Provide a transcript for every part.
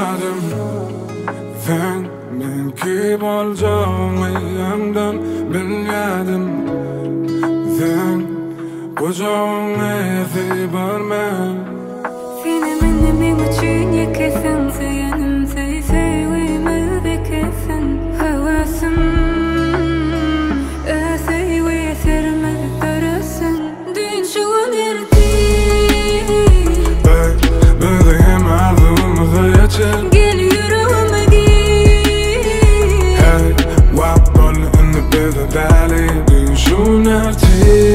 düşünmedim. Sen menki bolacağını yandan bilmedim. Sen kocağını ezi barma. Seni benim için yekesen, seyanım sevimi bekesen. Havasın sevimi sermez tarasın. Dün şu an erdi. Bebeğim ağzımıza geçer. Gel yüreğime gir. Hey, wap on in the bed dali. Dün şu an erdi.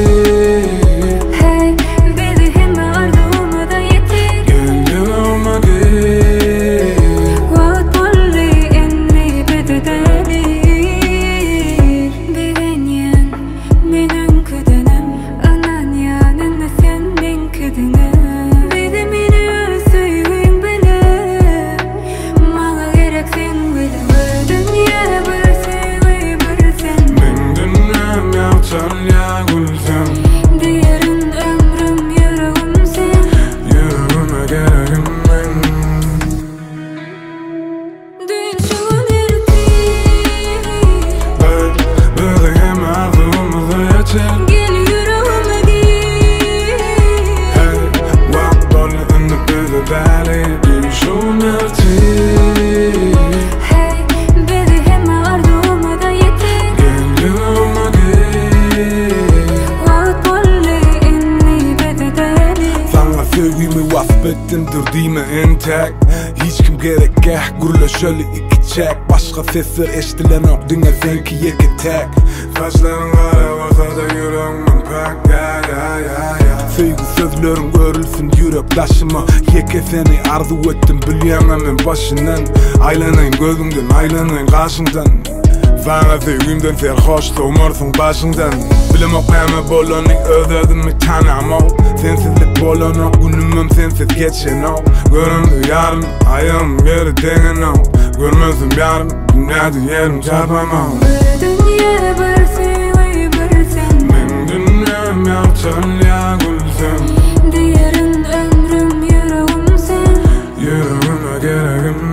Gel yüreğime gir. Hey, wap on in the bed dali. Dün şu an erdi. Hey, bebeğim ardımı da yeter. Gel yüreğime gir. Vatbolli inni bededeli. Sana sevgimi vasfettim durdime entek. Hiç kim gerekeh gurla şöyle iki çek. Başka sesler eştilen ok dünya zenki yeki tek. Saçların kara ortada yüreğimin pek. Sevgi sözlerim görülsün yürek taşıma. Yeke seni arzu ettim bilyemem en başından. Aylanayım gözümden aylanayım karşımdan. Sana sevgimden serhoş soğumarsın başından. Bilemok neme bolanı özledim mi tanım o. Sensizlik bolan o günümüm sensiz geçen o. Göründü yarım ayağım geri denen o. Görmezdim yarım dünyada yerim çarpamam. Bir dünya bir sevgi bir sen. Ben dünyam yaptın ya gülsün. Diğerin ömrüm yüreğim sen. Yüreğime gereğim